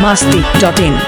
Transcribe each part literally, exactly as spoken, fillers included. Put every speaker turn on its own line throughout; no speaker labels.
masti dot in.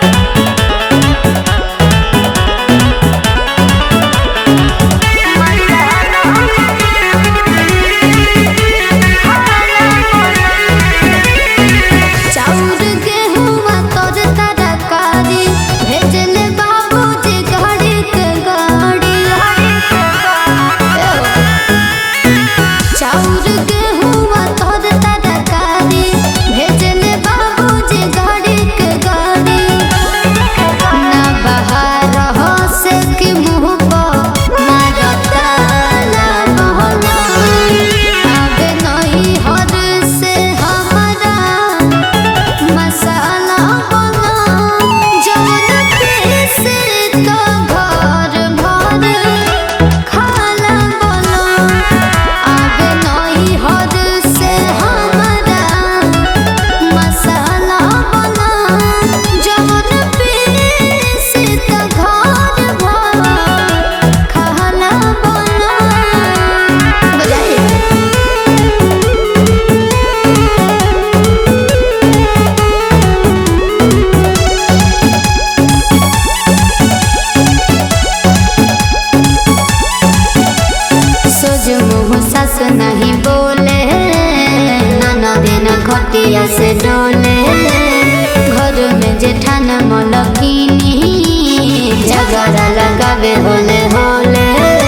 नहीं बोले नाना दिन घटिया से डोले घर में जेठान मलकिनी झगड़ा लगावे होले होले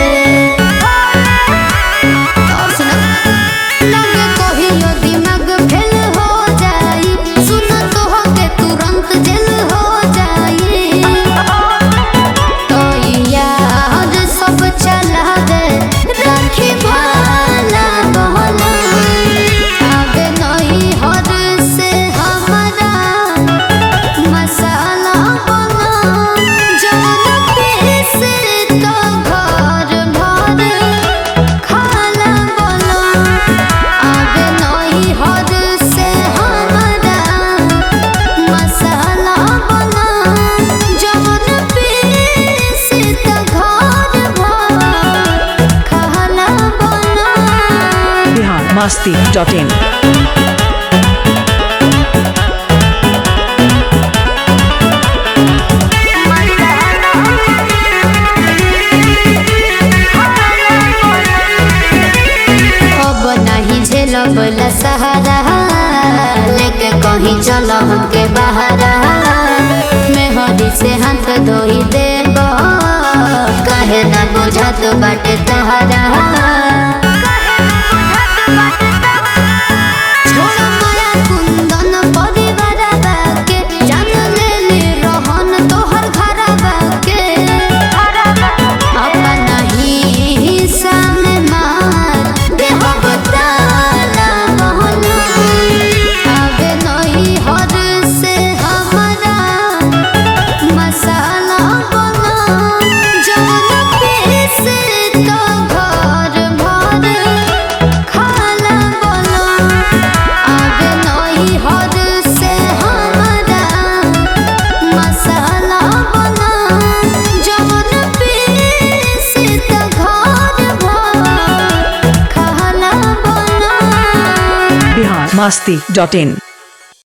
दिमाग फेल हो जाई सुन तो के तुरंत जेल हो जाई तो यार सब चला दे राखी
masti dot in.
अब नहीं झेलब सहारा लेके कहीं चलो हमके बहारा मेहदी से हाथ धोई देब कहे ना बुझत बाटे तहारा
masti dot in.